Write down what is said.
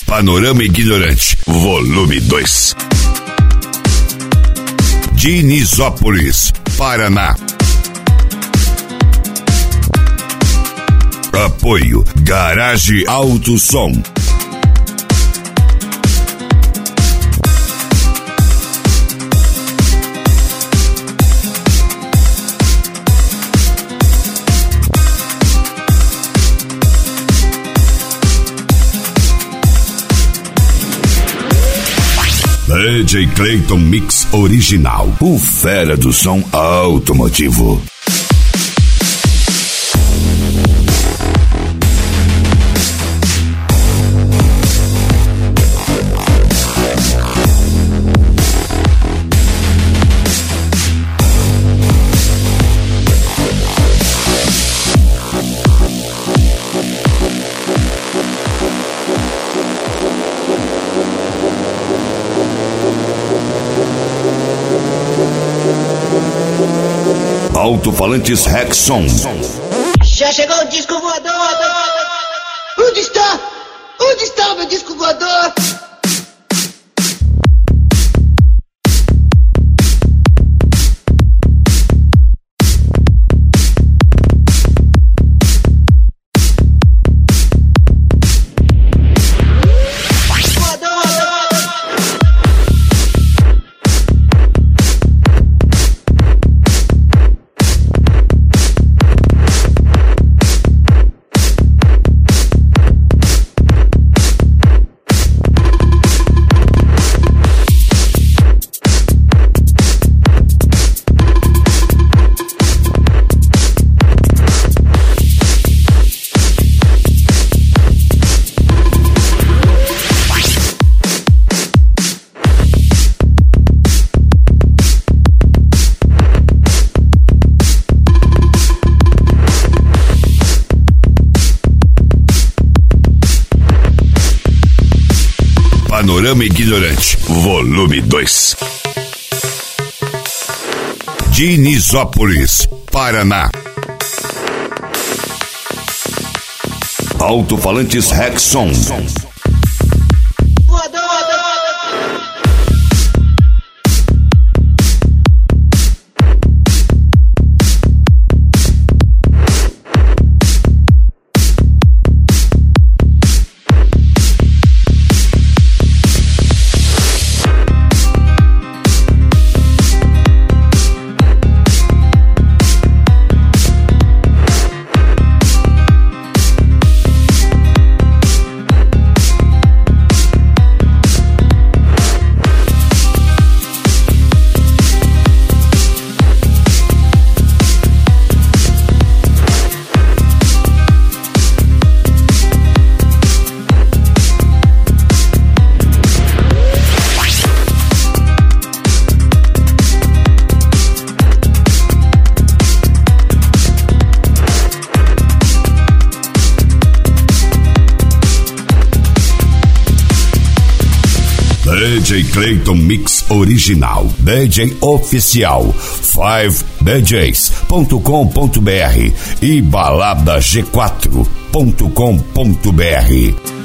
Panorama Ignorante, volume 2. Dinisópolis, Paraná. Apoio Garage Alto Som. DJ Clayton Mix Original, o fera do som automotivo. Alto-falantes Rexon. Já chegou o disco voador! Onde está? Onde está o meu disco voador? Panorama Ignorante, volume 2. Dinisópolis, Paraná. Alto-falantes Rexon. DJ Clayton Mix Original, DJ Oficial, 5DJs.com.br e baladag4.com.br.